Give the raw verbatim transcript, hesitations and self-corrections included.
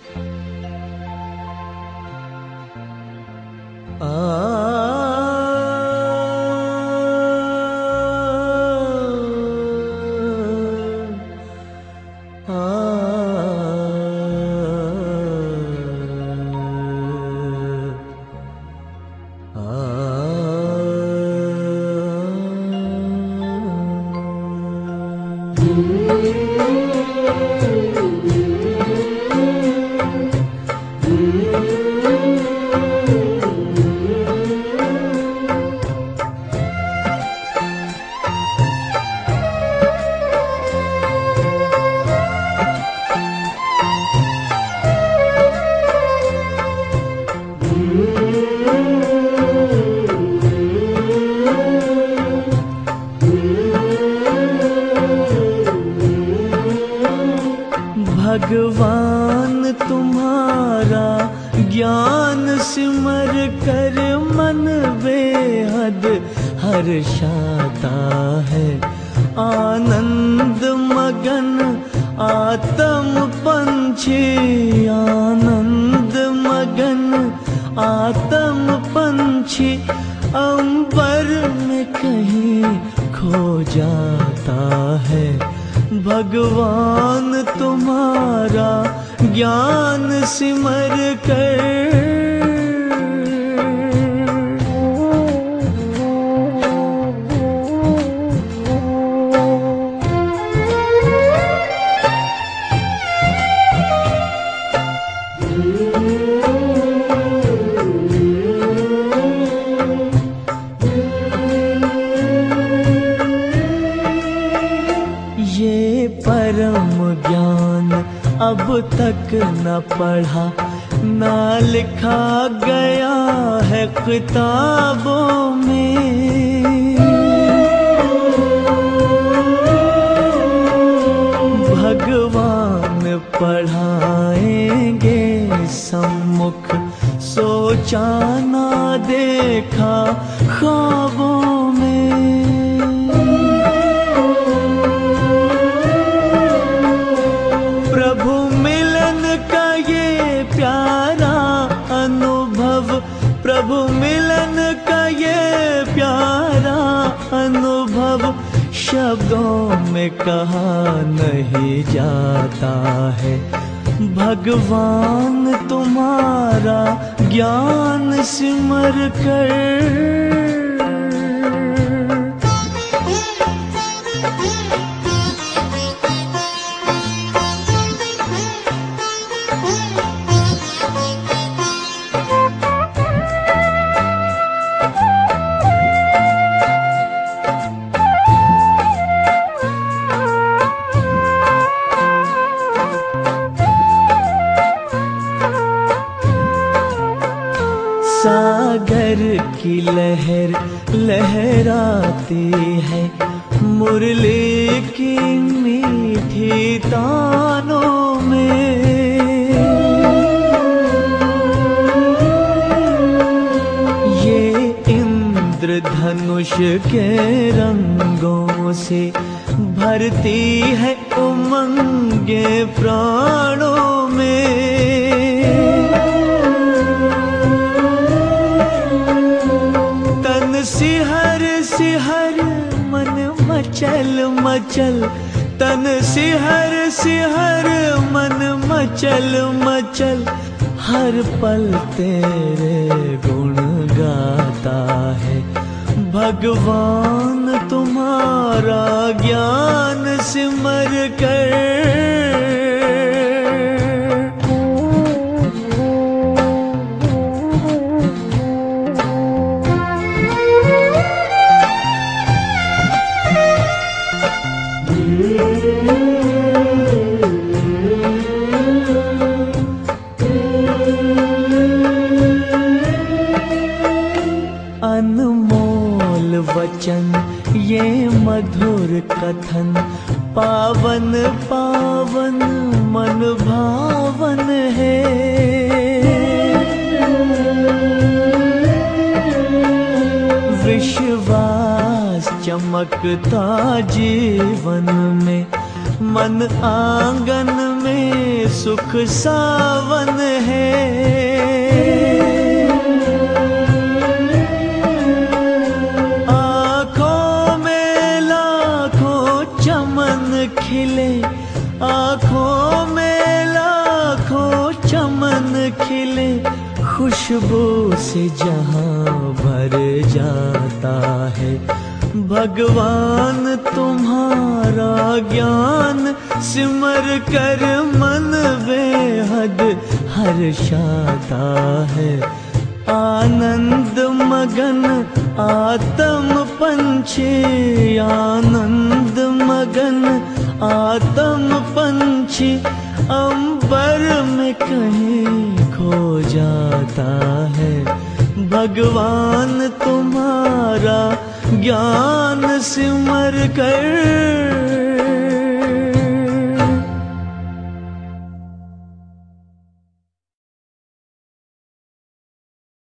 भगवान तुम्हारा ज्ञान सिमर कर मन बेहद हर्षाता है। आनंद मगन आत्म पंछी, आनंद मगन आत्म पंछी अंबर में कहीं खो जाता है। भगवान तुम्हारा ज्ञान सिमर कर परम ज्ञान अब तक न पढ़ा न लिखा गया है किताबों में। भगवान पढ़ाएंगे सम्मुख, सोचा ना देखा ख्वाबों में। प्रभु मिलन का ये प्यारा अनुभव, प्रभु मिलन का ये प्यारा अनुभव शब्दों में कहा नहीं जाता है। भगवान तुम्हारा ज्ञान सिमर कर सागर की लहर लहराती है, मुरली की मीठी तानों में। ये इंद्रधनुष के रंगों से भरती है उमंगे प्राणों में। सिहर सिहर मन मचल मचल, तन सिहर सिहर मन मचल मचल, हर पल तेरे गुण गाता है। भगवान तुम्हारा ज्ञान सिमर कर अनमोल वचन ये मधुर कथन, पावन पावन मन भावन है। विश्वास चमकता जीवन में, मन आंगन में सुख सावन है। आँखों में लाखों चमन खिले, आँखों में लाखों चमन खिले, खुशबू से जहां भर जाता है। भगवान तुम्हारा ज्ञान सिमर कर मन बेहद हर्षाता है। आनंद मगन आत्म पंछी, आनंद मगन आत्म पंछी, अंबर में कहीं खो जाता है। भगवान तुम्हारा ज्ञान सिमर कर